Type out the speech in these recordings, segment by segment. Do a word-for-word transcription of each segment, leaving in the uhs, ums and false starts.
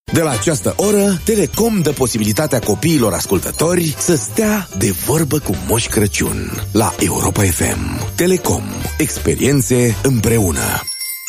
De la această oră, Telecom dă posibilitatea copiilor ascultători să stea de vorbă cu Moș Crăciun. La Europa F M. Telecom. Experiențe împreună.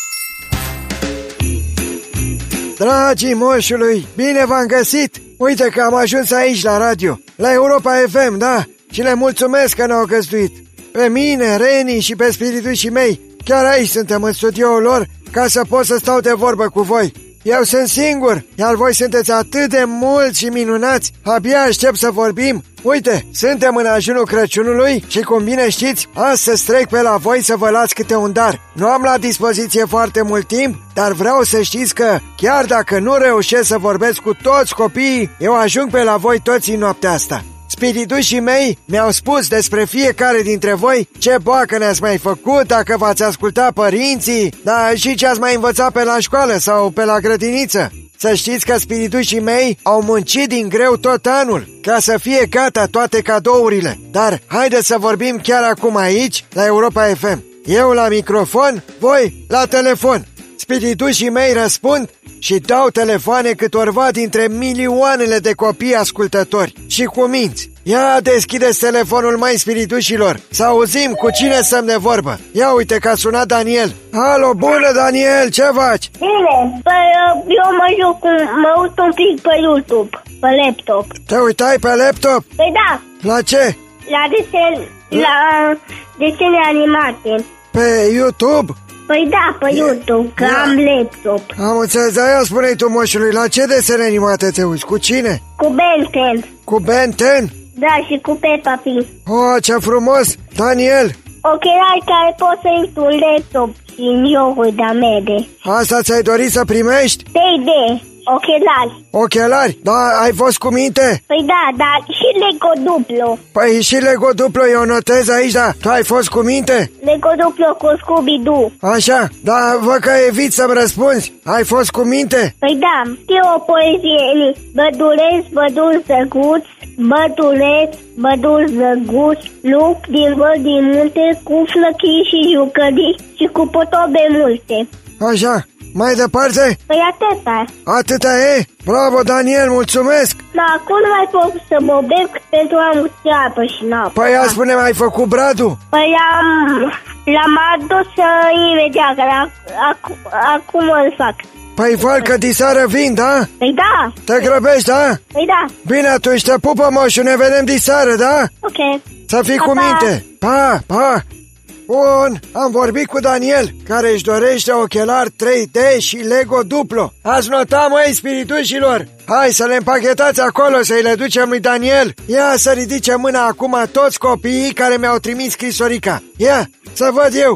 Dragii moșului, bine v-am găsit! Uite că am ajuns aici la radio, la Europa F M, da? Și le mulțumesc că ne-au găzduit. Pe mine, Reni și pe spiritușii mei. Chiar aici suntem în studioul lor ca să pot să stau de vorbă cu voi. Eu sunt singur, iar voi sunteți atât de mulți și minunați. Abia aștept să vorbim. Uite, suntem în ajunul Crăciunului și, cum bine știți, astăzi trec pe la voi să vă las câte un dar. Nu am la dispoziție foarte mult timp, dar vreau să știți că, chiar dacă nu reușesc să vorbesc cu toți copiii, eu ajung pe la voi toți în noaptea asta. Spiritușii mei mi-au spus despre fiecare dintre voi ce boacă ne-ați mai făcut, dacă v-ați ascultat părinții, dar și ce ați mai învățat pe la școală sau pe la grădiniță. Să știți că spiritușii mei au muncit din greu tot anul ca să fie gata toate cadourile. Dar haideți să vorbim chiar acum aici, la Europa F M. Eu la microfon, voi la telefon. Spiritușii mei răspund și dau telefoane câtorva dintre milioanele de copii ascultători și cu minți. Ia deschideți telefonul, mai spiritușilor, să auzim cu cine stăm de vorbă. Ia uite că a sunat Daniel. Alo, bună Daniel, ce faci? Bine, păi eu mă joc, cu, mă uit un pic pe YouTube, pe laptop. Te uitai pe laptop? Păi da. La ce? La desen, la desene animate. Pe YouTube? Păi da, pe YouTube, că am laptop. Am înțeles, dar ia spune-i tu, moșului, la ce desene animate te uiți? Cu cine? Cu Ben ten. Cu Ben ten? Da, și cu Peppa Pig. Oh, ce frumos! Daniel! Ochelari care pot să intru în laptop și în jocuri de mele. Asta ți-ai dorit să primești? trei D, ochelari. Ochelari? Da, ai fost cu minte? Păi da, dar și Lego Duplo. Păi și Lego Duplo, eu notez aici, da. Tu ai fost cu minte? Lego Duplo cu Scooby-Doo. Așa, dar văd că evit să-mi răspunzi. Ai fost cu minte? Păi da, știu o poezie. Băduleț, bădul zăguț, băduleț, bădul zăguț, lup din văl din munte, cu flăchii și jucării și cu potobe multe. Așa, mai departe? Păi atâta. Atâta e? Bravo, Daniel, mulțumesc! Da, acum nu mai pot să bobesc pentru a muți apă și noapte. Păi ia spune, ai făcut bradul? Păi am, l-am adus imediat, că acum, acum îl fac. Păi falcă diseară vin, da? Păi da. Te grăbești, da? Păi da. Bine, atunci te pupă, moșu, ne vedem diseară, da? Ok. Să fii pa, cu pa. minte. Pa, pa! Bun, am vorbit cu Daniel, care își dorește ochelari trei D și Lego Duplo. Ați notat, măi, spiritușilor? Hai să le împachetați acolo, să-i le ducem lui Daniel. Ia să ridice mâna acum toți copiii care mi-au trimis scrisorica. Ia, să văd eu.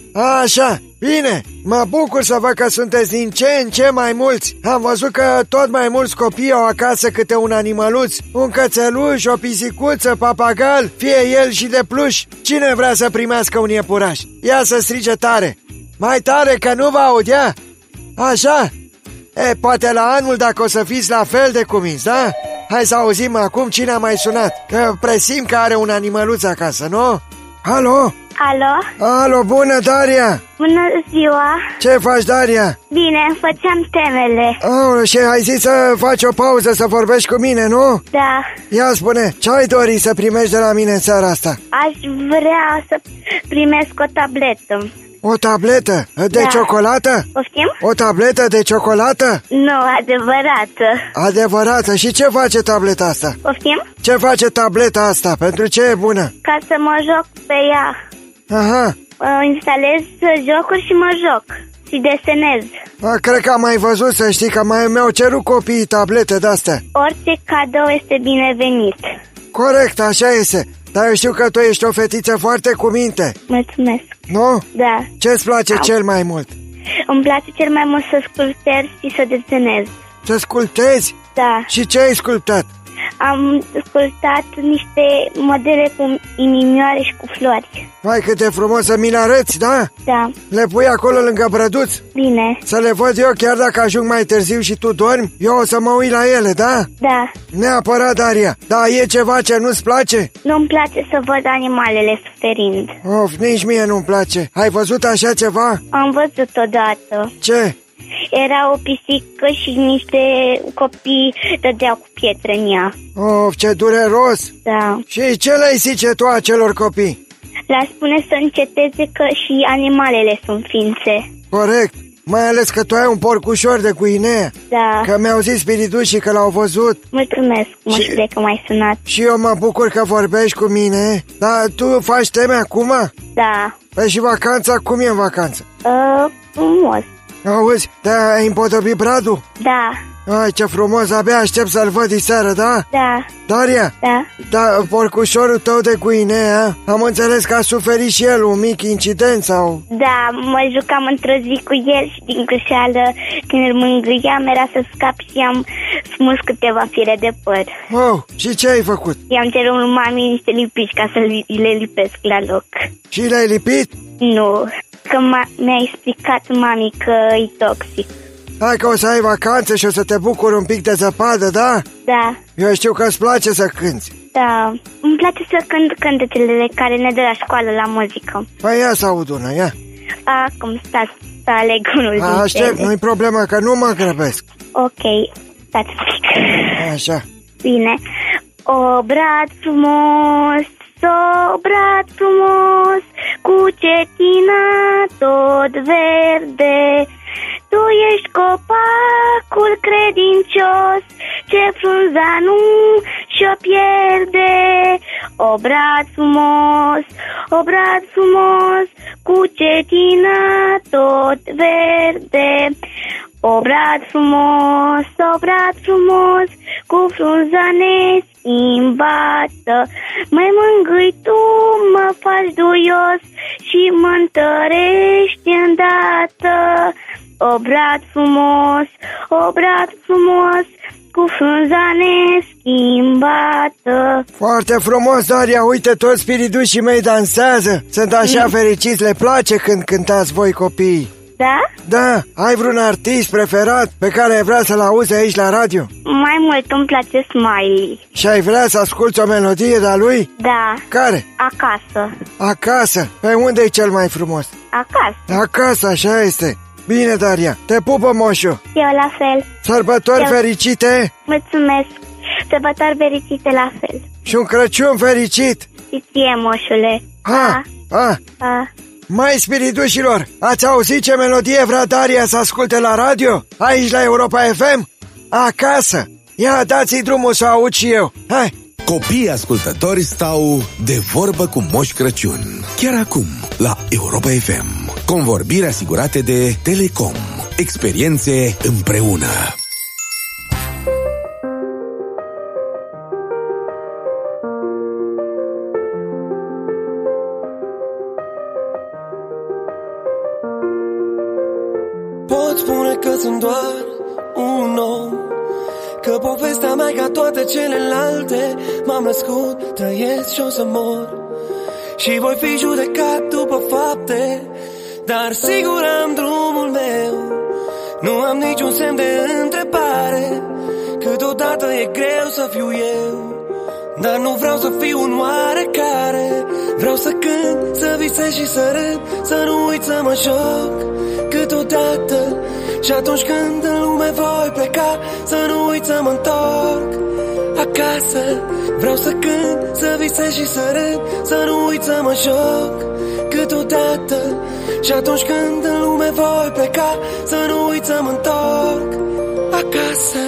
Așa, bine, mă bucur să văd că sunteți din ce în ce mai mulți. Am văzut că tot mai mulți copii au acasă câte un animăluț, un cățeluș, o pisicuță, papagal, fie el și de pluș. Cine vrea să primească un iepuraș? Ia să strige tare. Mai tare, că nu vă aud, ia. Așa? E, poate la anul dacă o să fiți la fel de cuminți, da? Hai să auzim acum cine a mai sunat, că presim că are un animăluț acasă, nu? Alo? Alo? Alo, bună, Daria! Bună ziua! Ce faci, Daria? Bine, făceam temele. Oh, și ai zis să faci o pauză să vorbești cu mine, nu? Da. Ia spune, ce ai dori să primești de la mine în seara asta? Aș vrea să primesc o tabletă. O tabletă? De da. ciocolată? Poftim? O tabletă de ciocolată? Nu, adevărată. Adevărată? Și ce face tableta asta? Poftim? Ce face tableta asta? Pentru ce e bună? Ca să mă joc pe ea. Aha. Instalez jocuri și mă joc. Și desenez. A, cred că am mai văzut, să știi, că mai mi-au cerut copiii tablete de-astea. Orice cadou este binevenit. Corect, așa este. Dar eu știu că tu ești o fetiță foarte cu minte. Mulțumesc. Nu? Da. Ce-ți place Am. cel mai mult? Îmi place cel mai mult să sculptez și să desenez. Să sculptezi? Da. Și ce ai sculptat? Am sculptat niște modele cu inimioare și cu flori. Vai, cât de frumos, să mi le arăți, da? Da. Le pui acolo lângă brăduț? Bine. Să le văd eu, chiar dacă ajung mai târziu și tu dormi, eu o să mă uit la ele, da? Da. Neapărat, Daria. Da, e ceva ce nu-ți place? Nu-mi place să văd animalele suferind. Of, nici mie nu-mi place. Ai văzut așa ceva? Am văzut odată. Ce? Era o pisică și niște copii dădeau cu pietre în ea. Of, ce dureros! Da. Și ce le-ai zice tu acelor copii? Le-a spune să înceteze că și animalele sunt ființe. Corect, mai ales că tu ai un porcușor de Guinea. Da. Că mi-au zis spiritușii că l-au văzut. Mulțumesc, moșule, că m-ai sunat. Și eu mă bucur că vorbești cu mine. Dar tu faci teme acum? Da. Păi și vacanța, cum e în vacanță? Uh, frumos. Auzi, da, ai împodobit bradul? Da. Ai, ce frumos, abia aștept să-l văd diseară, da? Da. Daria? Da. Da, porcușorul tău de Guinea, am înțeles că a suferit și el un mic incident sau... Da, mă jucam într-o zi cu el și din greșeală, când îl mângâiam, era să scap și am smuls câteva fire de păr. Oh, și ce ai făcut? I-am cerut lui mami niște lipici ca să le lipesc la loc. Și le-ai lipit? Nu, că mi-a explicat mami că e toxic. Hai că o să ai vacanțe și o să te bucuri un pic de zăpadă, da? Da. Eu știu că îți place să cânti. Da, îmi place să cânt cântecele care ne dă la școală la muzică. Păi ia să aud una, ia. Acum stați să aleg unul. A, aștept, nu-i problemă, că nu mă grăbesc. Ok, stați un pic. Așa. Bine. O brad frumos, o brad frumos, cu cetina tot verde. Tu ești copacul credincios, ce frunza nu și-o pierde. O brad frumos, o brad frumos, cu cetina tot verde. O brad frumos, o brad frumos, cu frunza neschimbată. Măi mângâi tu, mă faci duios și mă întărești îndată. O brad frumos, o brad frumos, cu frunza neschimbată. Foarte frumos, Daria, uite, toți spiritușii mei dansează. Sunt așa mm. fericiți, le place când cântați voi copiii. Da? Da, ai vreun artist preferat pe care ai vrea să-l auzi aici la radio? Mai mult îmi place Smiley. Și ai vrea să asculți o melodie de-a lui? Da. Care? Acasă. Acasă? Pe unde e cel mai frumos? Acasă. Acasă, așa este. Bine, Daria, te pupă, moșu. Eu la fel. Sărbători Eu... fericite. Mulțumesc. Sărbători fericite la fel. Și un Crăciun fericit. Și ție, moșule. Ha, ha. Ha. Mai spiritușilor, ați auzit ce melodie vrea Daria să asculte la radio? Aici la Europa F M? Acasă. Ia, dați-i drumul să aud și eu. Hai! Copiii ascultători stau de vorbă cu Moș Crăciun. Chiar acum, la Europa F M. Convorbiri asigurate de Telecom. Experiențe împreună. Pot spune că sunt doar un om, că povestea mea ca toate celelalte. M-am născut, trăiesc și o să mor, și voi fi judecat după fapte, dar sigur am drumul meu. Nu am niciun semn de întrebare, câteodată e greu să fiu eu, dar nu vreau să fiu un oarecare. Vreau să cânt, să visez și să râd, să nu uit să mă joc câteodată. Și atunci când în lume voi pleca, să nu uit să mă întorc acasă. Vreau să cânt, să visez și să râd, să nu uit să mă joc câteodată. Și atunci când în lume voi pleca, să nu uit să mă întorc acasă.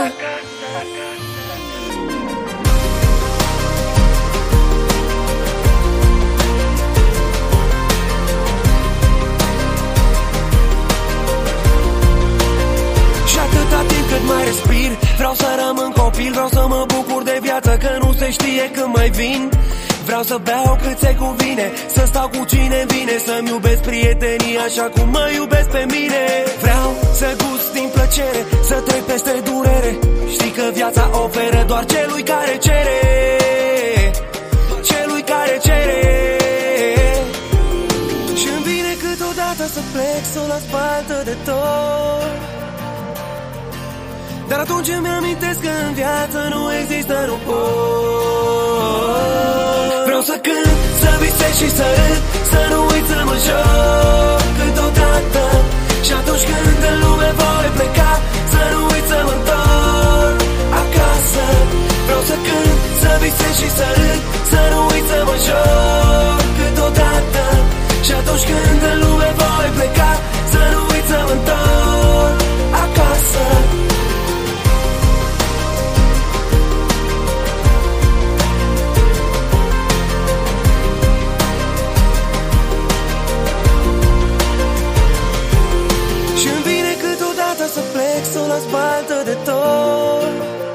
Cât mai respir, vreau să rămân copil, vreau să mă bucur de viață, că nu se știe când mai vin. Vreau să beau cât se cuvine, să stau cu cine vine, să-mi iubesc prietenii așa cum mă iubesc pe mine. Vreau să gust din plăcere, să trec peste durere. Știi că viața oferă doar celui care cere, celui care cere. Și-mi vine câteodată să plec, să o las baltă de tot, dar atunci îmi amintesc că în viață nu există nu pot. Vreau să cânt, să visez și să râd, să nu uit să mă joc câteodată. Și Și atunci când în lume voi pleca, să nu uit să mă întorc acasă. Vreau să cânt, să visez și să râd, să nu uit să mă joc câteodată. Și atunci când în lume voi pleca, să nu uit să mă întorc acasă. Și-mi vine câteodată să plec, să o las baltă de tot.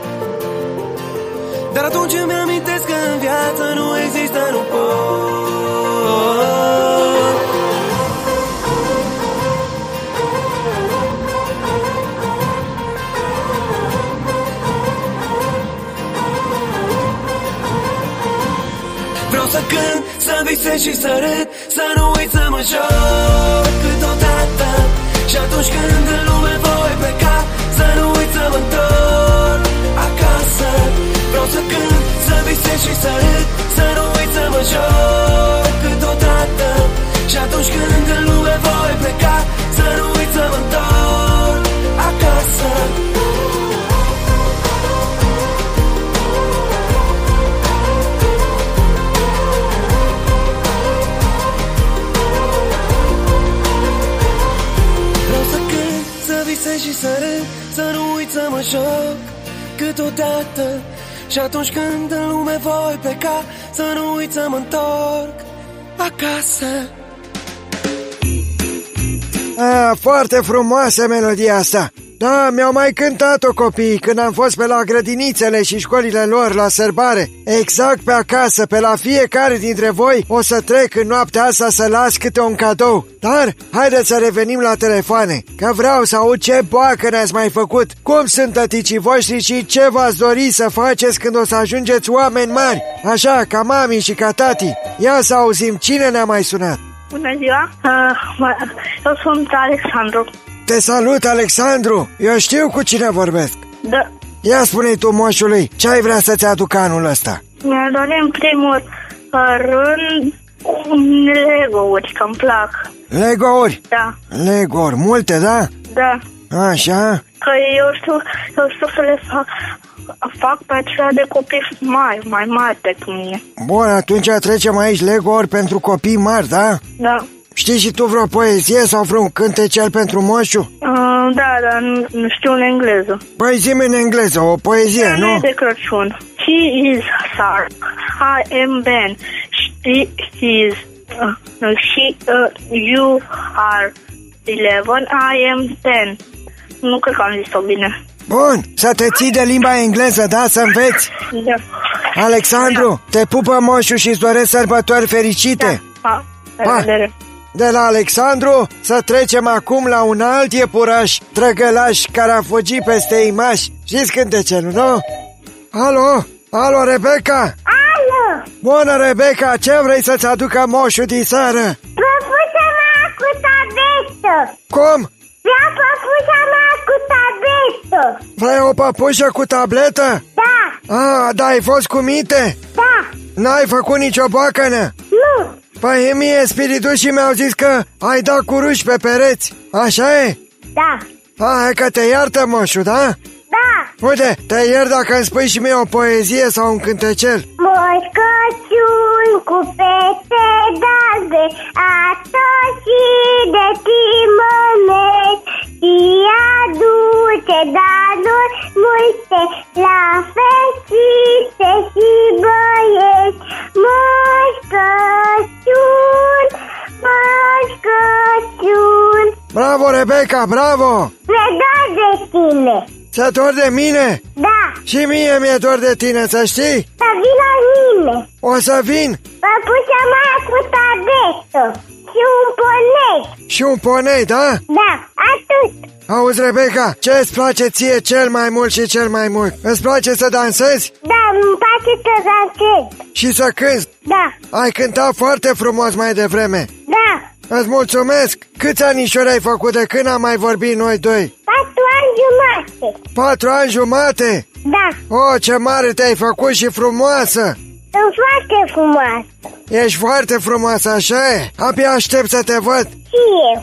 Dar atunci îmi amintesc că în viață nu există nu pot. Vreau să cânt, să visez și să râd, să nu uit să mă joc câteodată. Și atunci când în lume voi pleca, să nu uit să mă întorc acasă. Vreau să cânt, să visez și să râd, să nu uit să mă joc câteodată. Și atunci când în lume voi pleca, să nu uit să mă întorc acasă. Și să râd, să nu uit să mă joc câteodată. Și atunci când în lume voi pleca, să nu uit să mă întorc acasă. Ah, foarte frumoasă melodia asta. Da, mi-au mai cântat-o copiii când am fost pe la grădinițele și școlile lor la sărbare. Exact pe acasă, pe la fiecare dintre voi o să trec în noaptea asta să las câte un cadou. Dar haideți să revenim la telefoane, că vreau să aud ce boacă ne-ați mai făcut, cum sunt tăticii voștri și ce v-ați dori să faceți când o să ajungeți oameni mari, așa ca mami și ca tati. Ia să auzim cine ne-a mai sunat. Bună ziua, uh, eu sunt Alexandru. Te salut, Alexandru! Eu știu cu cine vorbesc. Da. Ia spune-i tu, moșului, ce ai vrea să-ți aducă anul ăsta? Mi-a dorit în primul rând Lego-uri, că-mi plac. Lego-uri? Da. Lego-uri, multe, da? Da. Așa? Că eu știu, eu știu să le fac, fac pe acelea de copii mari, mai mari decât mine. Bun, atunci trecem aici Lego-uri pentru copii mari, da? Da. Știi și tu vreo poezie sau vreun cântecel pentru moșu? Uh, da, dar nu, nu știu în engleză. Păi zi-mi în engleză, o poezie, nu? nu? Nu e de Crăciun. He is Sark, I am Ben, she is, uh, she, uh, you are eleven, I am ten. Nu cred că am zis-o bine. Bun, să te ții de limba engleză, da? Să înveți? Da. Alexandru, da. Te pupă moșu și îți doresc sărbători fericite. Da. Pa, la revedere. De la Alexandru să trecem acum la un alt iepuraș trăgălaș care a fugit peste imaș. Știți cântecelul, nu? Alo? Alo, Rebecca? Alo! Bună, Rebecca, ce vrei să-ți aducă moșul din seară? Păpușa mea cu tabletă. Cum? Vreau păpușa mea cu tabletă. Vrei o păpușă cu tabletă? Da. Ah, da, ai fost cu minte? Da. N-ai făcut nicio boacănă? Nu. Păi mie spiritușii mi-au zis că ai dat cu ruși pe pereți, așa e? Da. Hai că te iartă moșu, da? Da. Uite, te iert dacă îmi spui și mie o poezie sau un cântecel. Moș Crăciun cu pete galbe, atoși de timănești, și aduce daruri multe la fetițe și băieți. Moș Crăciun, Moș Crăciun. Bravo, Rebecca, bravo! Mi-e dor de tine. Ți-e dor de mine? Da. Și mie mi-e dor de tine, să știi? Să vii la mine. O să vin. Păpușa mea cu tabletă și un ponei. Și un ponei, da? Da, atât. Auzi, Rebecca, ce îți place ție cel mai mult și cel mai mult? Îți place să dansezi? Da, îmi place să dansez. Și să cânti? Da. Ai cântat foarte frumos mai devreme. Da. Îți mulțumesc! Câți anișori ai făcut de când am mai vorbit noi doi? Patru ani jumate. Patru ani jumate? Da. Oh, ce mare te-ai făcut și frumoasă! Sunt foarte frumoasă. Ești foarte frumoasă, așa e? Abia aștept să te văd. Și eu.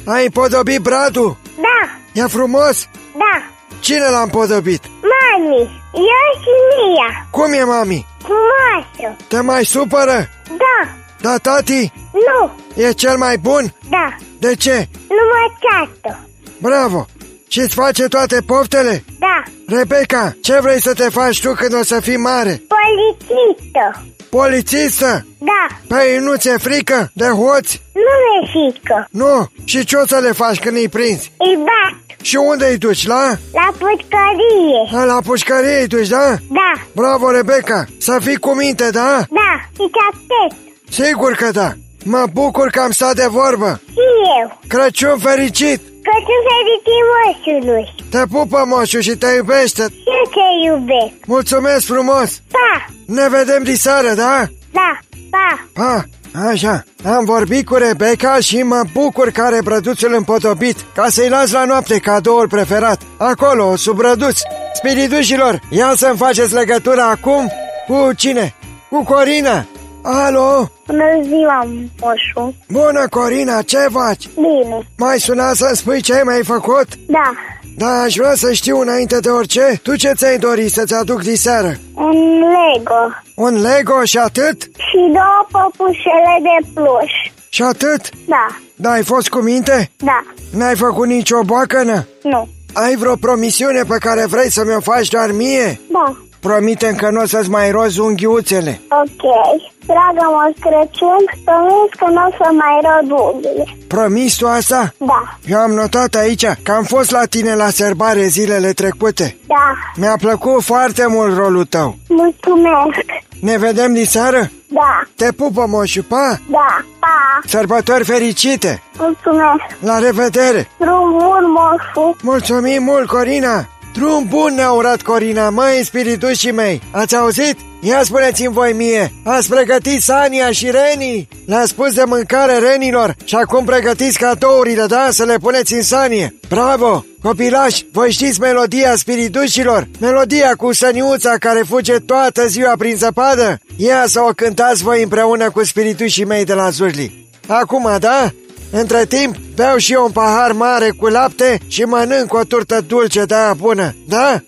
Ai împodobit bradul? Da. E frumos? Da. Cine l-a împodobit? Mami, eu și Mia. Cum e, mami? Frumoasă. Te mai supără? Da. Da, tati? Nu. E cel mai bun? Da. De ce? Nu mă ceartă. Bravo! Și-ți face toate poftele? Da. Rebecca, ce vrei să te faci tu când o să fii mare? Polițistă. Polițistă? Da. Păi nu ți-e frică de hoți? Nu mi-e frică. Nu? Și ce o să le faci când îi prinzi? Îi bat. Și unde îi duci, la? La pușcărie. A, la pușcărie îi duci, da? Da. Bravo, Rebecca! Să fii cu minte, da? Da. Și te aștept. Sigur că da! Mă bucur că am stat de vorbă! Și eu. Crăciun fericit! Crăciun fericit moșului. Te pupă moșul și te iubește! Și eu te iubesc. Mulțumesc frumos! Pa. Ne vedem diseară, da? Da. Pa. Pa! Așa, am vorbit cu Rebecca și mă bucur că are brăduțul împodobit, ca să-i las la noapte cadoul preferat. Acolo, sub brăduț. Spiridușilor, ia să-mi faceți legătura acum cu cine? Cu Corina! Alo? Bună ziua, moșu. Bună, Corina, ce faci? Bine. Mai suna să-mi spui ce ai mai făcut? Da. Da, aș vrea să știu înainte de orice. Tu ce ți-ai dori să-ți aduc diseară? Un Lego. Un Lego și atât? Și două păpușele de pluș. Și atât? Da. Da, ai fost cu minte? Da. N-ai făcut nicio boacănă? Nu. Ai vreo promisiune pe care vrei să mi-o faci doar mie? Da. Promite-mi că nu o să-ți mai rozi unghiuțele. Ok. Dragă Moș Crăciun, promis că nu o să mai rod unghiile. Promis tu asta? Da. Eu am notat aici că am fost la tine la serbare zilele trecute. Da. Mi-a plăcut foarte mult rolul tău. Mulțumesc. Ne vedem diseară? Da. Te pupă, moșu, pa! Da. Pa. Sărbători fericite! Mulțumesc. La revedere! Drum bun, moșu. Mulțumim mult, Corina! Drum bun ne-a urat Corina, măi, spiritușii mei! Ați auzit? Ia spuneți-mi voi mie, ați pregătit Sania și Reni? Le-a spus de mâncare renilor și acum pregătiți cadourile, da? Să le puneți în Sanie. Bravo! Copilași, voi știți melodia spiritușilor? Melodia cu săniuța care fuge toată ziua prin zăpadă? Ia să o cântați voi împreună cu spiritușii mei de la Zurli. Acum, da? Între timp, beau și eu un pahar mare cu lapte și mănânc o turtă dulce de aia bună, da?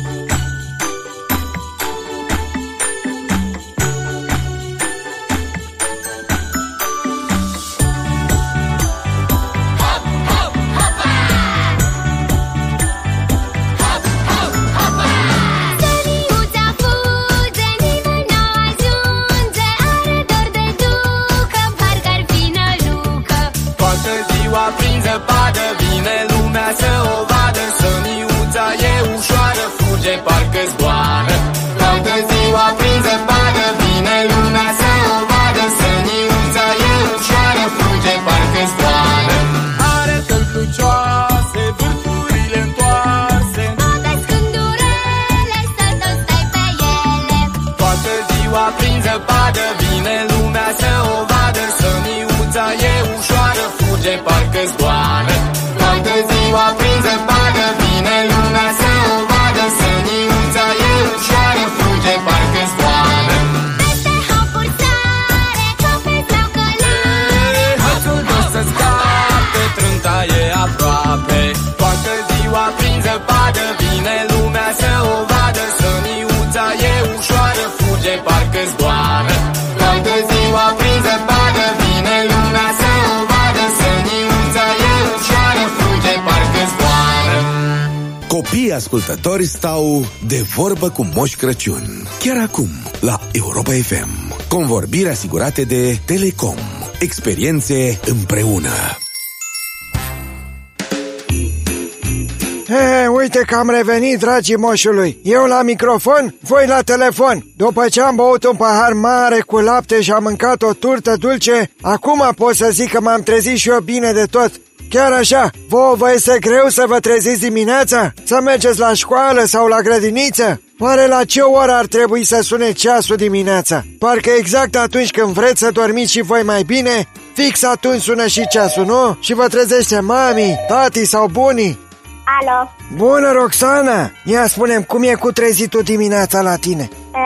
Prin zăpadă vine lumea să o vadă, săniuța e ușoară, fuge parcă zboară. Toată ziua prin zăpadă vine lumea să o vadă, săniuța e ușoară, fuge parcă zboară. Are tălcucioase, vârfurile întoarse, toate scândurele, să tot stai pe ele. Toată ziua prin zăpadă vine lumea să o vadă, săniuța e ușoară, fuge parcă zboară. Toată ziua prin zăpadă vine lumea să o vadă, săniuța e ușoară, fuge parcă zboară. Peste hopuri sare, copii sau călare, Hățul nu să scape, trânta e aproape. Toată ziua prin zăpadă vine lumea să o vadă, săniuța e ușoară, fuge parcă zboară. Toată ziua prin zăpadă vine lumea să o vadă, săniuța e ușoară, fuge parcă zboară. Copiii ascultători stau de vorbă cu Moș Crăciun. Chiar acum, la Europa F M. Convorbiri asigurate de Telecom. Experiențe împreună. He, uite că am revenit, dragii moșului. Eu la microfon, voi la telefon. După ce am băut un pahar mare cu lapte și am mâncat o turtă dulce, acum pot să zic că m-am trezit și eu bine de tot. Chiar așa, vouă vă este greu să vă treziți dimineața? Să mergeți la școală sau la grădiniță? Oare la ce oră ar trebui să sune ceasul dimineața? Parcă exact atunci când vreți să dormiți și voi mai bine, fix atunci sună și ceasul, nu? Și vă trezește mami, tati sau bunii. Alo. Bună, Roxana! Ia spune-mi, cum e cu trezitul dimineața la tine? E,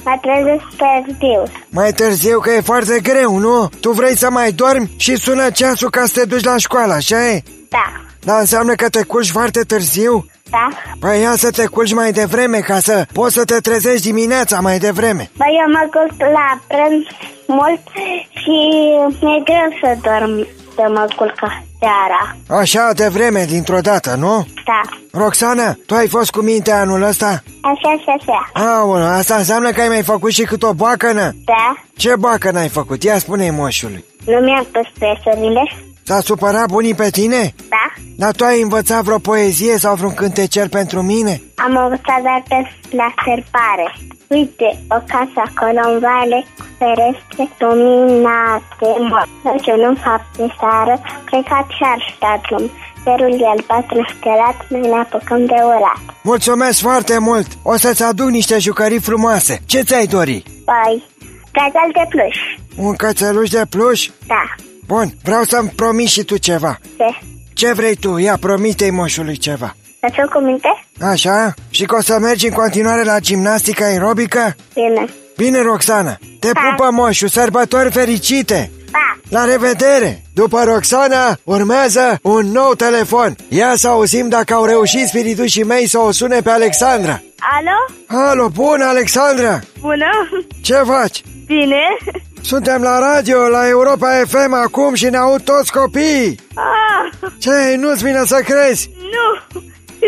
Mă trezesc târziu. Mai târziu, că e foarte greu, nu? Tu vrei să mai dormi și sună ceasul ca să te duci la școală, așa e? Da. Dar înseamnă că te culci foarte târziu? Da. Păi ia să te culci mai devreme ca să poți să te trezești dimineața mai devreme. Băi, eu mă culc la prânz mult și mi-e greu să dorm, să mă culc seara. Așa devreme, dintr-o dată, nu? Da. Roxana, tu ai fost cu minte anul ăsta? Așa și așa. Aoleu, asta înseamnă că ai mai făcut și cât o boacănă? Da. Ce boacănă ai făcut? Ia spune-i moșului. Nu mi-am pus presurile. S-a supărat bunii pe tine? Da. Dar tu ai învățat vreo poezie sau vreun cântecel pentru mine? Am învățat doar la serpare. Uite, o casă acolo în vale, cu ferestre luminate, Crăciunul în fapte sară, plecat și-ar stat lum. Cerul e albastru stelat, noi ne apucăm de urat. Mulțumesc foarte mult! O să-ți aduc niște jucării frumoase. Ce ți-ai dori? Păi, cățel de pluș. Un cățeluș de pluș? Da. Bun, vreau să-mi promiți și tu ceva. Ce? Ce vrei tu? Ia, promite-i moșului ceva. Să fiu cu minte? Așa? Și că o să mergi în continuare la gimnastică aerobică? Bine. Bine, Roxana. Te Da. pupă moșul, sărbători fericite! Da. La revedere! După Roxana, urmează un nou telefon. Ia să auzim dacă au reușit spiritușii mei să o sune pe Alexandra. Alo? Alo, bună, Alexandra! Bună? Ce faci? Bine? Suntem la radio, la Europa F M acum și ne aud toți copiii. Ah, Ce, nu-ți vine să crezi? nu.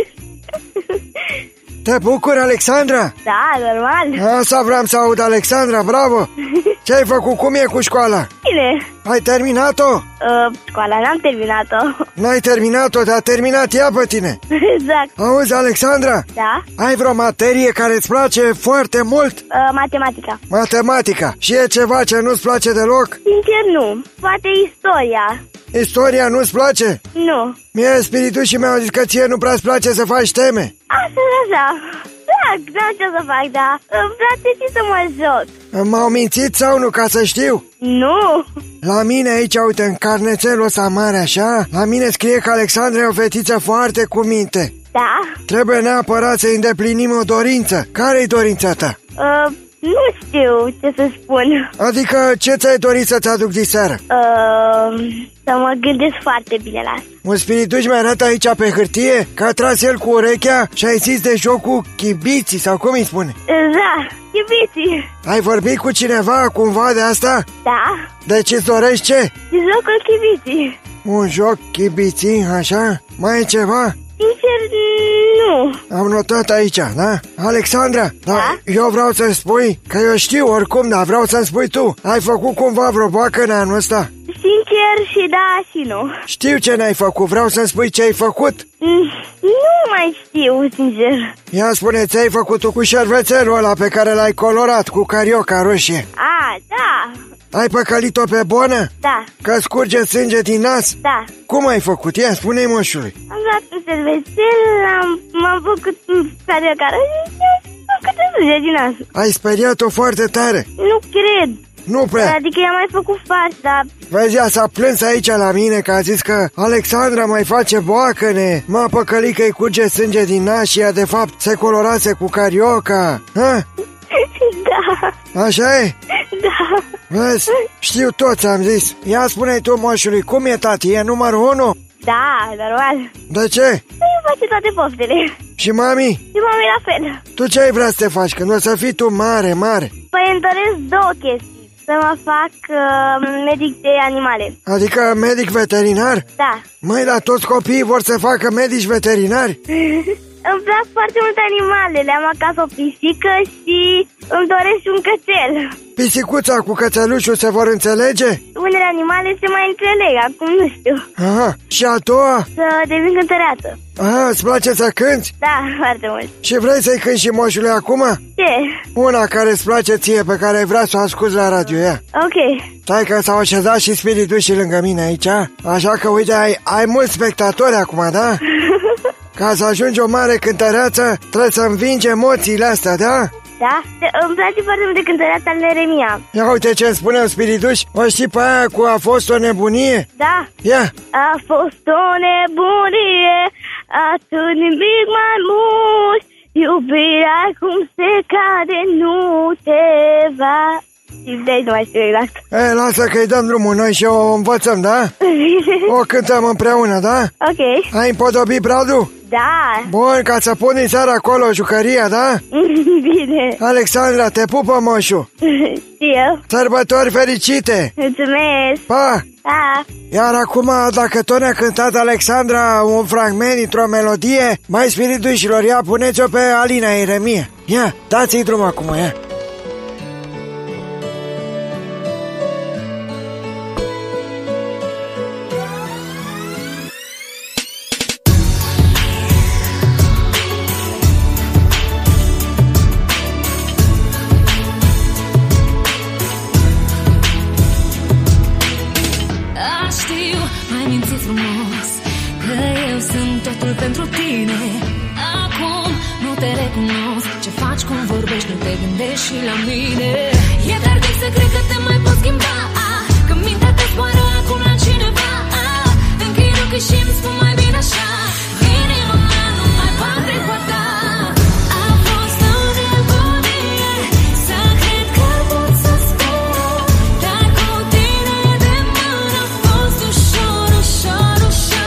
Te bucuri, Alexandra? Da, normal. Asta vreau să aud, Alexandra, bravo! Ce ai făcut? Cum e cu școala? Bine. Ai terminat-o? Uh, școala n-am terminat-o. N-ai terminat-o, dar a terminat ea pe tine. Exact. Auzi, Alexandra? Da? Ai vreo materie care îți place foarte mult? Uh, matematica. Matematica. Și e ceva ce nu-ți place deloc? Sincer, nu. Poate istoria. Istoria nu-ți place? Nu. Mie spiritușii mi-au zis că ție nu prea-ți place să faci teme. Asta e așa. Da, n-am ce să fac, dar îmi place și să mă joc. M-au mințit sau nu, ca să știu? Nu. La mine aici, uite, în carnețelul ăsta mare așa, la mine scrie că Alexandra e o fetiță foarte cu minte. Da? Trebuie neapărat să îndeplinim o dorință. Care-i dorința ta? Uh, nu știu ce să spun. Adică ce ți-ai dorit să-ți aduc diseară? Uh, să mă gândesc foarte bine la asta. Un spirituș mi arată aici pe hârtie că a tras el cu urechea și ai zis de jocul chibiții sau cum îi spune? Da, iubiții. Ai vorbit cu cineva cumva de asta? Da, Deci îți dorești ce? jocul chibiții. Un joc chibiții, așa? Mai e ceva? Sincer, nu. Am notat aici, da? Alexandra, da, Da? eu vreau să-mi spui că eu știu oricum, dar vreau să-mi spui tu. Ai făcut cumva vreo boacă în anul ăsta? Sincer și da și nu. Știu ce n-ai făcut, vreau să-mi spui ce ai făcut. Mm, Nu mai știu, sincer. Ia spune, ți-ai făcut tu cu șervețelul ăla pe care l-ai colorat cu carioca roșie. A, da, Ai păcălit-o pe bonă? da, Că scurge sânge din nas? da. Cum ai făcut? Ia, spune-i moșului. Am luat un cervețel, am, m-am făcut care care am câte sânge din nas. Ai speriat-o foarte tare. Nu cred. Nu prea. Adică i-am mai făcut faci, dar Vezi, ea s-a plâns aici la mine că a zis că Alexandra mai face boacăne. M-a păcălit că-i curge sânge din nas și ea de fapt se colorase cu carioca. Ha? da, Așa e? da. Vezi? Știu tot, am zis. Ia spune-i tu moșului, cum e tati? E numărul unu? Da, normal. De ce? Îi face toate poftele. Și mami? Și mami la fel. Tu ce ai vrea să te faci când o să fii tu mare, mare? Păi îmi doresc două chestii. Să mă fac uh, medic de animale. Adică medic veterinar? Da. Măi, dar toți copiii vor să facă medici veterinari? Îmi plac foarte mult animalele. Am acasă o pisică și îmi doresc și un cățel. Pisicuța cu cățelușul se vor înțelege? Unele animale se mai înțeleg, acum nu știu. Aha, și a doua? Să devin cântăreață. Aha, îți place să cânti? Da, foarte mult. Și vrei să-i cânti și moșului acum? Ce? Una care îți place ție, pe care ai vrea să o asculti la radio, ia. Ok. Stai că s-au așezat și spiritușii lângă mine aici. Așa că, uite, ai, ai mulți spectatori acum, da? Ca să ajungi o mare cântăreață, trebuie să învingi emoțiile astea, da? Da? Îmi place foarte mult de cântăreața lui Neremia. Ia uite ce îmi spune un spirituș. O știi pe aia cu a fost o nebunie? Da. Ia. A fost o nebunie, atât nimic mai mult. Iubirea cum se cade nu te va... Idei, nu mai știu exact. E, lasă că-i dăm drumul noi și o învățăm, da? O cântăm împreună, da? Ok. Ai împodobit bradul? Da. Bun, ca să pun în seara acolo jucăria, da? Bine. Alexandra, te pupă moșu. Știu. Sărbători fericite. Mulțumesc. Pa! Pa. Iar acum, dacă tot ne-a cântat Alexandra un fragment dintr-o melodie, mai spiritușilor, ia, puneți-o pe Alina Ieremie. Ia, dați-i drum acum, ia. Pentru tine acum nu te recunosc. Ce faci, cum vorbești, nu te gândești și la mine. E tardiv să cred că te mai poți schimba, că mintea te zboară acum la cineva. Închid ochii și îmi spun mai bine așa. Inima mea nu mai bate cu a ta. A fost o nebunie să cred că pot să spun, dar cu tine de mână a fost ușor, ușor, ușor.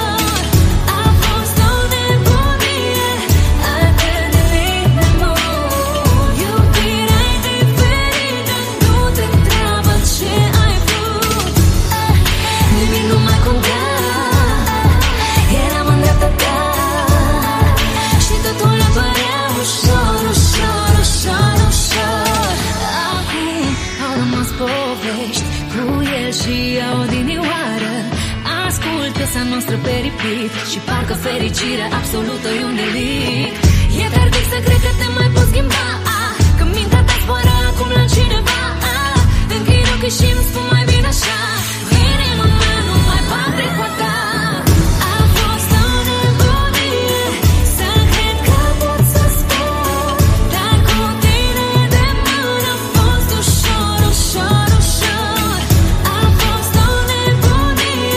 Piesa noastră pe repeat și parcă fericirea absolută e un delict. E tardiv să cred că te mai poți schimba, că mintea ta zboară acum la cineva. Închid ochii și îmi spun mai bine așa. Inima mea nu mai bate cu a ta. A fost o nebunie să cred că pot să spun, dar cu tine de mână a fost ușor, ușor, ușor. A fost o nebunie.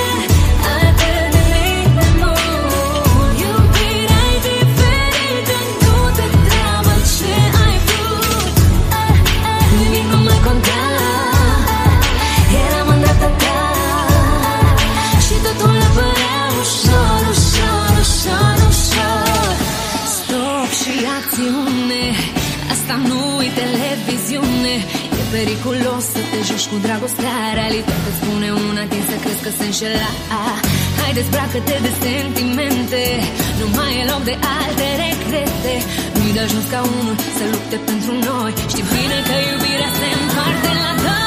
Periculos să te joci cu dragostea. Realitatea spune una, tin să crezi că se înșela. Hai, dezbracă-te de sentimente, nu mai e loc de alte regrete. Nu-i de ajuns ca unul să lupte pentru noi. Știi bine că iubirea se împarte la doi.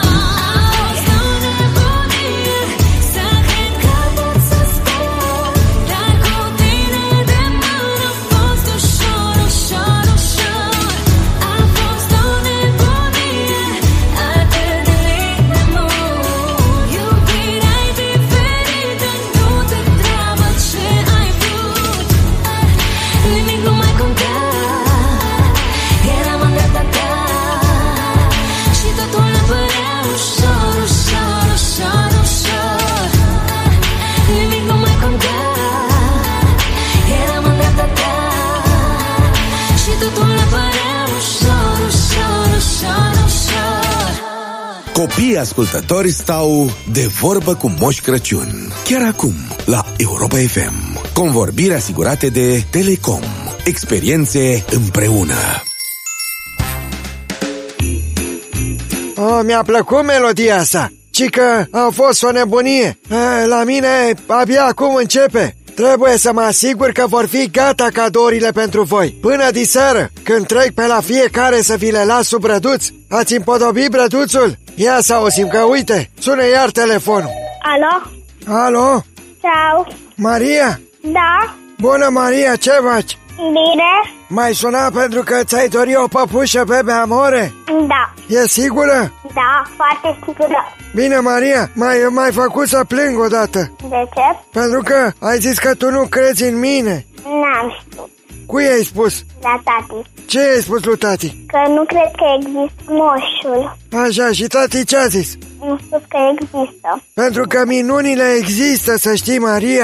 Copiii ascultători stau de vorbă cu Moș Crăciun. Chiar acum, la Europa F M. Convorbiri asigurate de Telecom. Experiențe împreună. Oh, mi-a plăcut melodia asta. Cică a fost o nebunie. E, la mine abia acum începe. Trebuie să mă asigur că vor fi gata cadourile pentru voi. Până diseară, când trec pe la fiecare să vi le las sub brăduț. Ați împodobit brăduțul? Ia să auzim că, uite, sună iar telefonul. Alo? Alo? Ciao. Maria? Da? Bună, Maria, ce faci? Bine? M-ai sunat pentru că ți-ai dorit o păpușă, bebe amore? Da. E sigură? Da, foarte sigură. Bine, Maria, m-ai, m-ai făcut să plâng odată. De ce? Pentru că ai zis că tu nu crezi în mine. N-am știut. Cui ai spus? La tati. Ce ai spus lui tati? Că nu cred că există moșul. Așa, și tati ce a zis? Nu spus că există. Pentru că minunile există, să știi, Maria.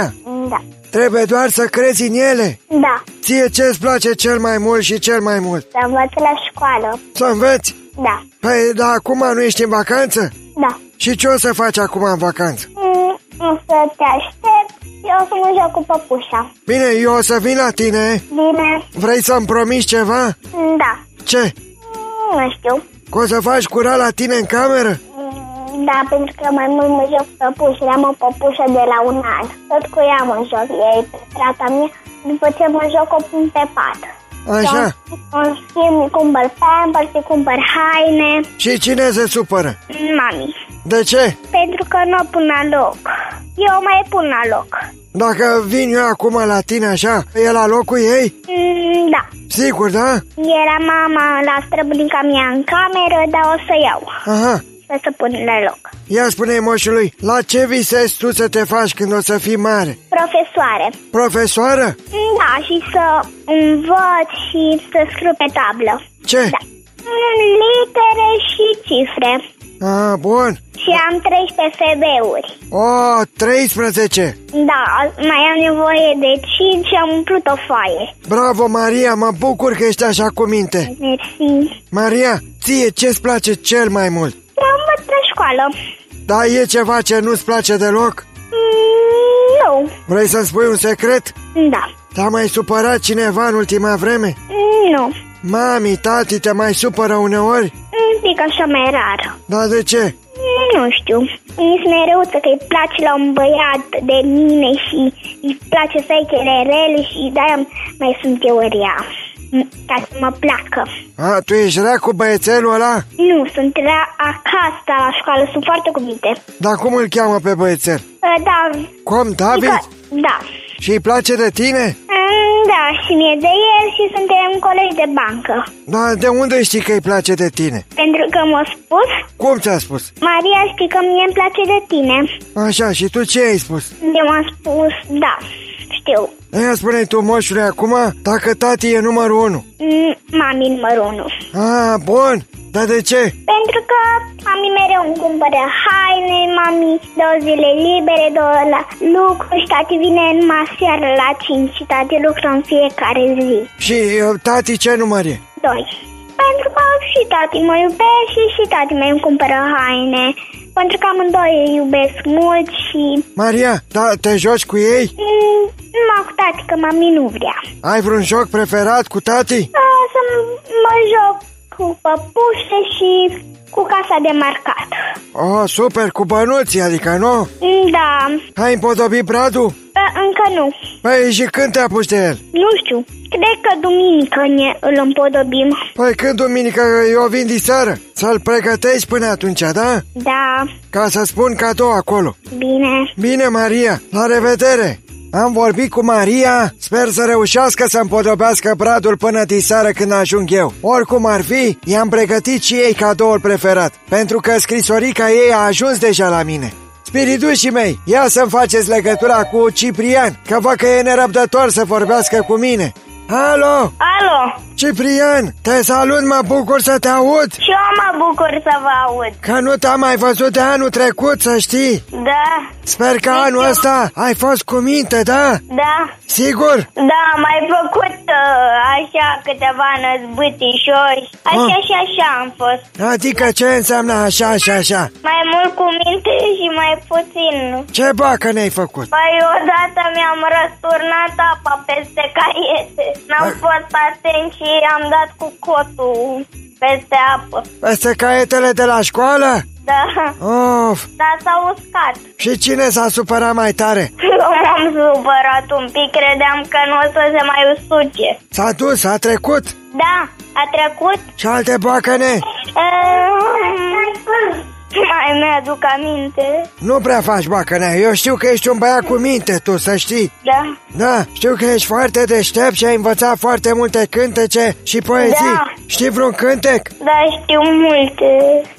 Da. Trebuie doar să crezi în ele. Da. Ție ce-ți place cel mai mult și cel mai mult? Să învăț la școală. Să înveți? Da. Păi, dar acum nu ești în vacanță? Da. Și ce o să faci acum în vacanță? Mm, o să te aștept. Eu o să mă joc cu păpușa. Bine, eu o să vin la tine. Bine. Vrei să-mi promiți ceva? Da. Ce? Mm, nu știu. Că o să faci curat la tine în cameră? Mm, da, pentru că mai mult mă joc cu păpușa. Am o păpușă de la un an. Tot cu ea mă joc. Ea e pe strata mea. După ce mă joc, o pun pe pat. Așa. În schimb, îi cumpăr pampers, îi cumpăr haine. Și cine se supără? Mami. De ce? Pentru că nu o pun la loc. Eu mai pun la loc. Dacă vin eu acum la tine așa, e la locul ei? Mm, da. Sigur, da? Era mama la străbunica mea în cameră, dar o să iau. Aha. Să se pun la loc. Ia spune moșului, la ce visezi tu să te faci când o să fii mare? Profesoare. Profesoară? Da, și să învăț și să scriu pe tablă. Ce? Da. Litere și cifre. Ah, bun. Și am treisprezece F B-uri. Oh, treisprezece. Da, mai am nevoie de cinci și am umplut o foaie. Bravo, Maria, mă bucur că ești așa cu minte. Mersi. Maria, ție ce-ți place cel mai mult? Să învăț la școală. Da, e ceva ce nu-ți place deloc? Mm, nu. Vrei să-mi spui un secret? Da. T-a mai supărat cineva în ultima vreme? Mm, nu. Mami, tati te mai supără uneori? Un pic așa mai rar. Da, de ce? Mm, nu știu. Mi se mereuță că îi place la un băiat de mine și îi place să ai rele și de-aia mai sunt eu rea. Ca să mă placă. A, tu ești rea cu băiețelul ăla? Nu, sunt rea acasă la școală, sunt foarte cuvinte. Dar cum îl cheamă pe băiețel? Uh, da. Cum, David? Adică, da. Și îi place de tine? Mm, da, și mie de el și suntem colegi de bancă. Da, de unde știi că îi place de tine? Pentru că m-a spus. Cum ți-a spus? Maria, știi că mie îmi place de tine. Așa, și tu ce ai spus? De m-a spus, da, știu. Aia spune tu, moșule, acum, dacă tati e numărul unu. Mm, mami numărul unu. Ah, bun. Dar de ce? Pentru că mami mereu îmi cumpără haine, mami două zile libere, două la lucru și tati vine numai seara la cinci și tati lucră în fiecare zi. Și uh, tati ce număr e? Doi. Pentru că și tati mă iubește și, și tati mă îmi cumpără haine. Pentru că amândoi îi iubesc mult și... Maria, da, te joci cu ei? Mm, numai cu tati, că mami nu vrea. Ai vreun joc preferat cu tati? A, să mă joc cu păpușe și cu casa de marcat. Oh, super, cu bănuții, adică nu? Da. Ai împodobit bradul? A, încă nu. Păi și când te apuci de el? Nu știu. Cred că duminică ne îl împodobim. Păi când duminică eu vin diseară? Să-l pregătești până atunci, da? Da. Ca să spun cadou acolo. Bine. Bine, Maria, la revedere! Am vorbit cu Maria, sper să reușească să împodobească bradul până diseară când ajung eu. Oricum ar fi, i-am pregătit și ei cadoul preferat, pentru că scrisorica ei a ajuns deja la mine. Spiridușii mei, ia să-mi faceți legătura cu Ciprian, că văd că e nerăbdător să vorbească cu mine. Alo! Alo! Ciprian, te salut, mă bucur să te aud! Și eu mă bucur să vă aud. Că nu te-am mai văzut de anul trecut, să știi. Da. Sper că anul ăsta ai fost cu minte, da? Da. Sigur? Da, am mai făcut uh, așa câteva năzbâtișori. Așa Ah. și așa am fost. Adică ce înseamnă așa și așa? Mai mult cu minte și mai puțin. Ce bacă ne-ai făcut? Păi odată mi-am răsturnat apa peste caiete. N-am Ah. fost atent și am dat cu cotul peste apă. Peste caietele de la școală? Da. Of! Dar s-a uscat. Și cine s-a supărat mai tare? Eu m-am supărat un pic, credeam că nu o să se mai usuce. S-a dus, a trecut? Da, a trecut. Și alte boacăne? Mai mi-aduc aminte. Nu prea faci boacăne, eu știu că ești un băiat cu minte, tu, să știi. Da. Da, știu că ești foarte deștept și ai învățat foarte multe cântece și poezii. Da. Știi vreun cântec? Da, știu multe.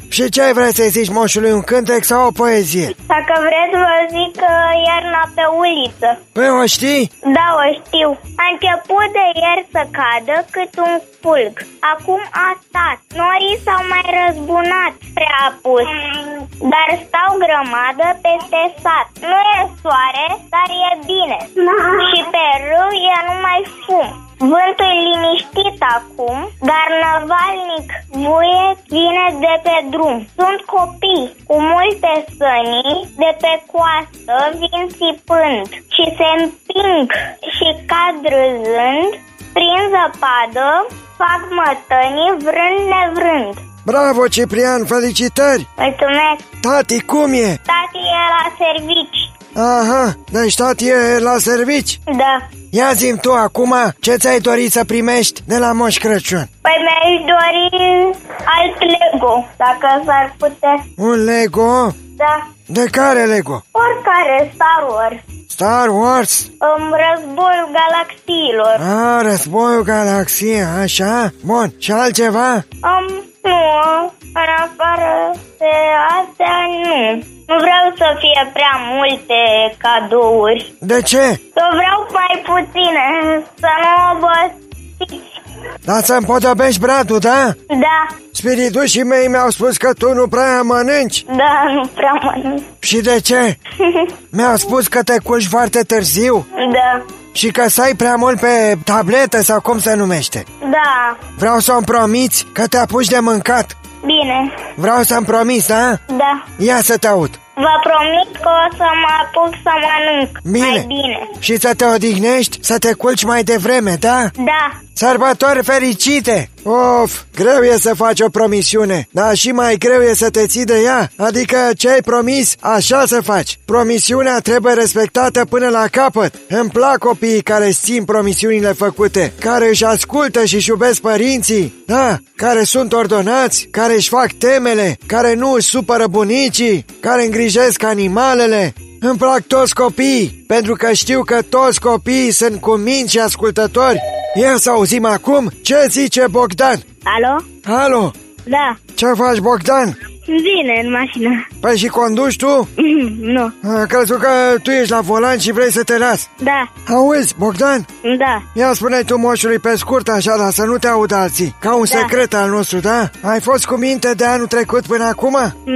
Și ce ai vrea să-i zici moșului, un cântec sau o poezie? Dacă vreți, vă zic că iarna pe uliță. Păi o știi? Da, o știu. A început de ieri să cadă cât un fulg. Acum a stat. Norii s-au mai răzbunat spre apus, dar stau grămadă peste sat. Nu e soare, dar e bine. Și pe râu e numai fum. Vântul liniștit acum, dar năvalnic vuiet vine de pe drum. Sunt copii cu multe sănii, de pe coastă vin țipând și se împing și cad râzând. Prin zăpadă fac mătănii vrând nevrând. Bravo, Ciprian, felicitări! Mulțumesc! Tati, cum e? Tati e la servici. Aha, deci tati e la servici? Da. Ia zi-mi tu acum ce ți-ai dorit să primești de la Moș Crăciun. Păi mi-aș dori alt Lego, dacă s-ar putea. Un Lego? Da. De care Lego? Oricare, Star Wars. Star Wars? Um, Războiul Galaxiilor. Ah, Războiul Galaxiei, așa? Bun, și altceva? Um, nu, în afară de astea, nu. Nu vreau să fie prea multe cadouri. De ce? Că vreau mai puține, să nu obosiți. Dar să împodobești bradul, da? Da. Spiritușii mei mi-au spus că tu nu prea mănânci. Da, nu prea mănânc. Și de ce? Mi-au spus că te culci foarte târziu. Da. Și că stai prea mult pe tabletă sau cum se numește. Da. Vreau să-mi promiți că te apuci de mâncat. Bine. Vreau să-mi promiți, da? Da. Ia să te aud. Vă promit că o să mă apuc să mănânc Bine. mai bine. Și să te odihnești, să te culci mai devreme, da? Da. Sărbători fericite! Of, greu e să faci o promisiune, dar și mai greu e să te ții de ea. Adică ce ai promis, așa să faci. Promisiunea trebuie respectată până la capăt. Îmi plac copiii care își țin promisiunile făcute, care își ascultă și își iubesc părinții, da, care sunt ordonați, care își fac temele, care nu își supără bunicii, care îngrijesc animalele. Îmi plac toți copiii, pentru că știu că toți copiii sunt cuminți și ascultători. Ia să auzim acum ce zice Bogdan. Alo? Alo? Da. Ce faci, Bogdan? Bine, în mașină. Păi și conduci tu? Nu. A crezut că tu ești la volan și vrei să te las. Da. Auzi, Bogdan? Da. Ia spune tu moșului pe scurt așa, dar să nu te audă alții. Ca un Da. secret al nostru, da? Ai fost cu minte de anul trecut până acum?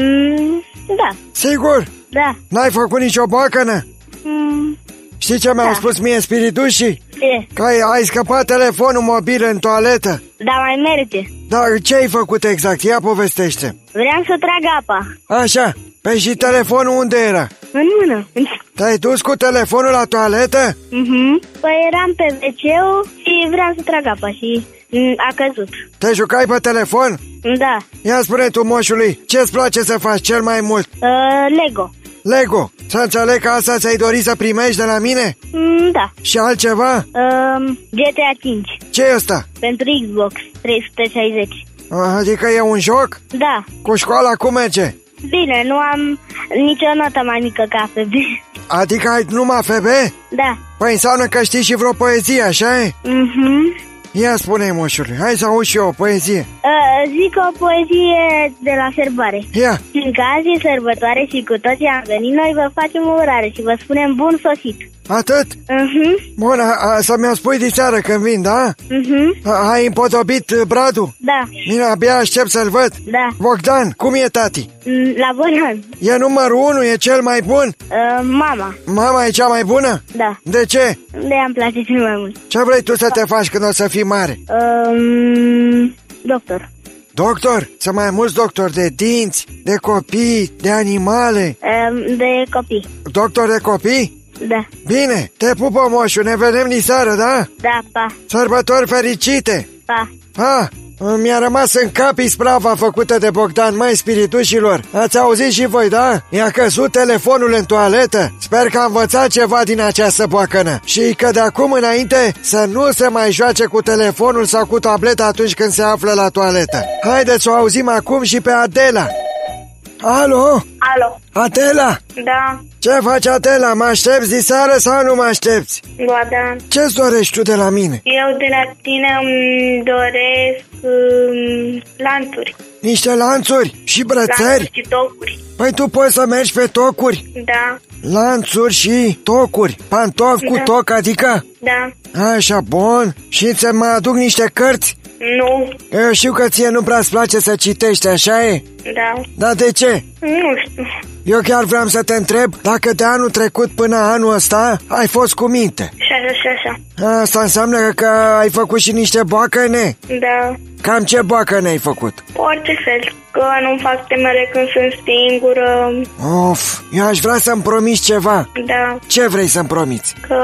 Mm, da. Sigur? Da. N-ai făcut nicio boacănă? Mm, Știi ce mi-au Da. spus mie spiritușii? ce? Că ai, ai scăpat telefonul mobil în toaletă. Da, mai merge. Dar ce ai făcut exact? Ia povestește. Vreau să trag apa. Așa, pe și telefonul unde era? În mână. Te-ai dus cu telefonul la toaletă? Mhm. Păi eram pe ve ce și vreau să trag apa și mm, a căzut. Te jucai pe telefon? Da. Ia spune tu moșului, ce-ți place să faci cel mai mult? Uh, Lego. Lego, să înțeleg că asta ți-ai dorit să primești de la mine? Mm, da. Și altceva? Uh, G T A cinci. Ce e ăsta? Pentru Xbox trei sute șaizeci. Adică e un joc? Da. Cu școala cum merge? Bine, nu am nicio notă mai mică ca F B. Adică ai numai F B? Da. Păi înseamnă că știi și vreo poezie, așa e? Mhm. Ia spune-i moșului, hai să auzi și eu o poezie. Uh, zic o poezie de la sărbare. Ia. Fiindcă azi e sărbătoare și cu toții am venit, noi vă facem o urare și vă spunem bun sosit. Atât? Mhm. Bun, a, a, să mi-o spui de seară când vin, da? Mhm. A, ai împodobit uh, bradul? Da. Bine, abia aștept să-l văd. Da. Bogdan, cum e tati? Mm, La volan. E numărul unu, e cel mai bun? Uh, mama. Mama e cea mai bună? Da. De ce? De îmi place cel mai mult. Ce vrei tu să te faci când o să fii mare? Um, doctor. Doctor? Să mai mulți doctori de dinți, de copii, de animale. Um, de copii. Doctor de copii? Da. Bine, te pupă moșu, ne vedem diseară, da? Da, pa. Sărbători fericite! Pa. Ha! Mi-a rămas în cap isprava făcută de Bogdan, mai spiritușilor. Ați auzit și voi, da? I-a căzut telefonul în toaletă. Sper că a învățat ceva din această boacănă. Și că de acum înainte să nu se mai joace cu telefonul sau cu tableta atunci când se află la toaletă. Haideți să o auzim acum și pe Adela. Alo? Alo. Adela? Da. Ce faci, Adela? Mă aștepți diseară sau nu mă aștepți? Ba da. Ce-ți dorești tu de la mine? Eu de la tine îmi doresc um, lanțuri. Niște lanțuri și brățări? Lanțuri și tocuri. Păi tu poți să mergi pe tocuri? Da. Lanțuri și tocuri. Pantofi cu Da. toc, adică? Da. Așa, bun. Și ți mai aduc niște cărți? Nu. Eu știu că ție nu prea-ți place să citești, așa e? Da. Dar de ce? Nu știu. Eu chiar vreau să te întreb dacă de anul trecut până anul ăsta ai fost cu minte. Și așa și așa. Asta înseamnă că ai făcut și niște boacăne? Da. Cam ce boacăne ai făcut? Orice fel. Că nu fac temele când sunt singură. Of, eu aș vrea să-mi promiți ceva. Da. Ce vrei să-mi promiți? Că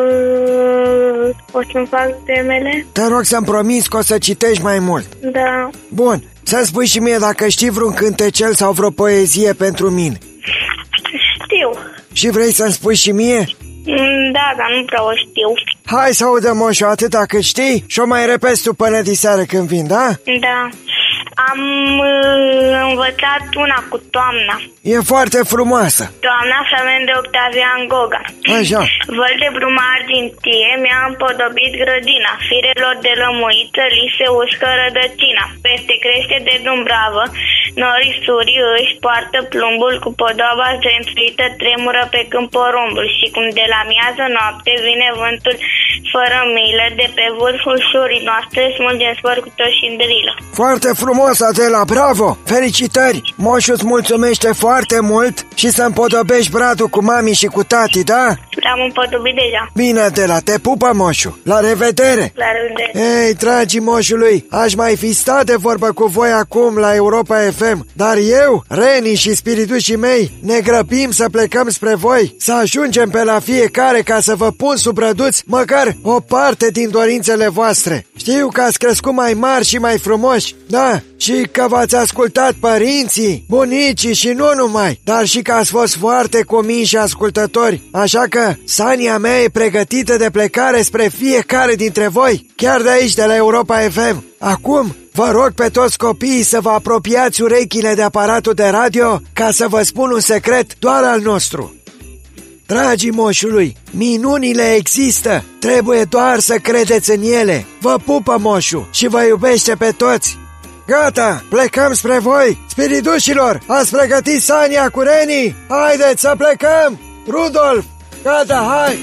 o să-mi fac temele. Te rog să-mi promiți că o să citești mai mult. Da. Bun, să-mi spui și mie dacă știi vreun cântecel sau vreo poezie pentru mine. Știu. Și vrei să-mi spui și mie? Da, dar nu prea o știu. Hai să audă, moșu, atâta cât știi și o mai repezi tu până diseară când vin, da? Da. Am uh, învățat una cu toamna. E foarte frumoasă. Toamna, Flamen de Octavian Goga. Așa. Văl de bruma argintie mi-a împodobit grădina. Firelor de lămâiță li se uscă rădăcina. Peste crește de dumbravă, norisurii își poartă plumbul, cu podoaba zrențuită tremură pe câmp porumbul. Și cum de la miază noapte vine vântul fără milă, de pe vârful șurii noastre smulge în spăr cu toși în drilă. Foarte frumos, Adela, bravo! Felicitări! Moșu îți mulțumește foarte mult și să împodobești bradul cu mami și cu tati, da? L-am împodobit deja. Bine, Adela, te pupă, moșu! La revedere! La revedere! Ei, dragii moșului, aș mai fi stat de vorbă cu voi acum la Europa F M, dar eu, Reni și spiritușii mei ne grăbim să plecăm spre voi, să ajungem pe la fiecare ca să vă pun sub răduți măcar o parte din dorințele voastre. Știu că ați crescut mai mari și mai frumoși, da, și că v-ați ascultat părinții, bunicii și nu numai, dar și că ați fost foarte cuminți și ascultători, așa că sania mea e pregătită de plecare spre fiecare dintre voi, chiar de aici, de la Europa F M. Acum, vă rog pe toți copiii să vă apropiați urechile de aparatul de radio ca să vă spun un secret doar al nostru. Dragii moșului, minunile există, trebuie doar să credeți în ele. Vă pupă moșu și vă iubește pe toți. Gata, plecăm spre voi. Spiridușilor, ați pregătit Sania cu Reni? Haideți să plecăm! Rudolf, gata, hai!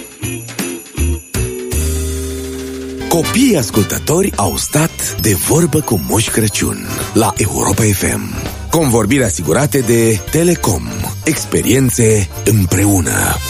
Copiii ascultători au stat de vorbă cu Moș Crăciun la Europa F M. Convorbiri asigurate de Telecom. Experiențe împreună.